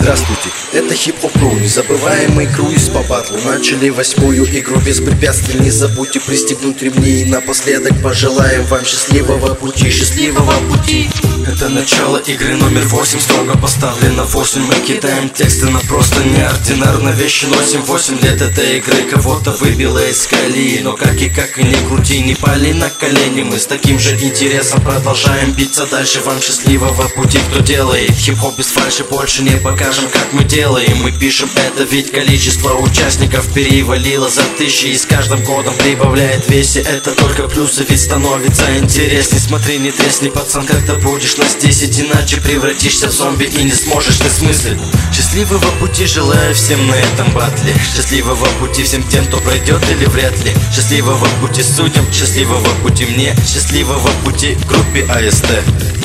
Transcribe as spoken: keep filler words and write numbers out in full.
Здравствуйте, это хип-хоп-кру, незабываемый круиз по батлу. Начали восьмую игру без препятствий, не забудьте пристегнуть ремни. И напоследок пожелаем вам счастливого пути, счастливого пути. Это начало игры номер восемь, строго поставлено восемь. Мы кидаем тексты на просто неординарно вещи носим. Восемь лет этой игры кого-то выбило из колеи, но как и как и не крути, не пали на колени. Мы с таким же интересом продолжаем биться дальше. Вам счастливого пути, кто делает хип-хоп без фальши, больше не покажем, как мы делаем. Мы пишем это, ведь количество участников перевалило за тысячи, и с каждым годом прибавляет весе. Это только плюсы, ведь становится интересней. Смотри, не тресни, пацан, когда будешь нас десять, иначе превратишься в зомби и не сможешь ты смыслить. Счастливого пути желаю всем на этом батле. Счастливого пути всем тем, кто пройдет или вряд ли. Счастливого пути судьям, счастливого пути мне, счастливого пути группе АСТ.